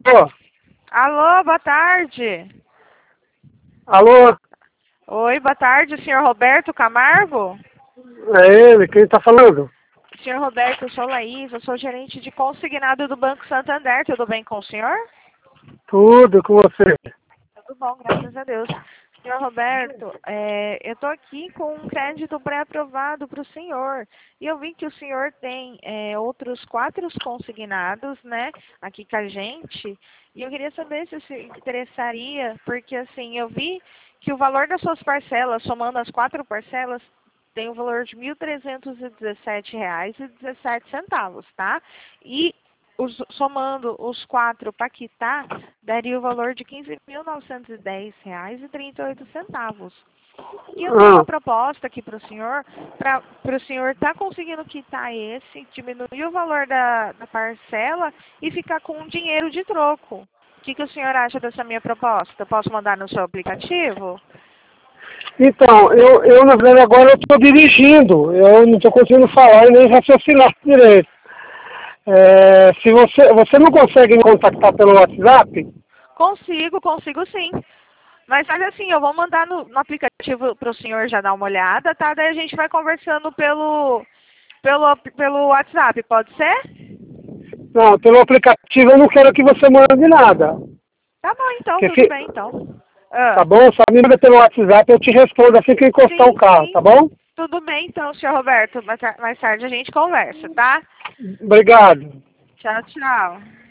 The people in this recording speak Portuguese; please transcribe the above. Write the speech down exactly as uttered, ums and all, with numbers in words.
Alô, boa tarde. Alô? Oi, boa tarde, senhor Roberto Camargo? É ele, quem tá falando? Senhor Roberto, eu sou Laís, eu sou gerente de consignado do Banco Santander, tudo bem com o senhor? Tudo com você. Tudo bom, graças a Deus. Senhor Roberto, é, eu estou aqui com um crédito pré-aprovado para o senhor. E eu vi que o senhor tem é, outros quatro consignados, né, aqui com a gente. E eu queria saber se se interessaria, porque assim, eu vi que o valor das suas parcelas, somando as quatro parcelas, tem o valor de mil trezentos e dezessete reais e dezessete centavos, tá? E os, somando os quatro para quitar, daria o valor de quinze mil novecentos e dez reais e trinta e oito centavos. E eu tenho Ah, uma proposta aqui para o senhor, para o senhor estar tá conseguindo quitar esse, diminuir o valor da, da parcela e ficar com um dinheiro de troco. O que, que o senhor acha dessa minha proposta? Posso mandar no seu aplicativo? então, eu, eu na verdade agora eu tô dirigindo, eu não tô conseguindo falar e nem raciocinar direito. É, se você, você não consegue me contactar pelo WhatsApp, Consigo, consigo sim. Mas sabe assim, eu vou mandar no, no aplicativo para o senhor já dar uma olhada, tá? Daí a gente vai conversando pelo, pelo, pelo WhatsApp, pode ser? não, pelo aplicativo eu não quero que você mande nada. Tá bom então, Porque tudo se, bem então. tá Ah, bom? Só me manda pelo WhatsApp, eu te respondo assim que eu encostar o sim, carro, tá sim. bom? Tudo bem então, senhor Roberto. Mais, tar- mais tarde a gente conversa, tá? Obrigado. Tchau, tchau.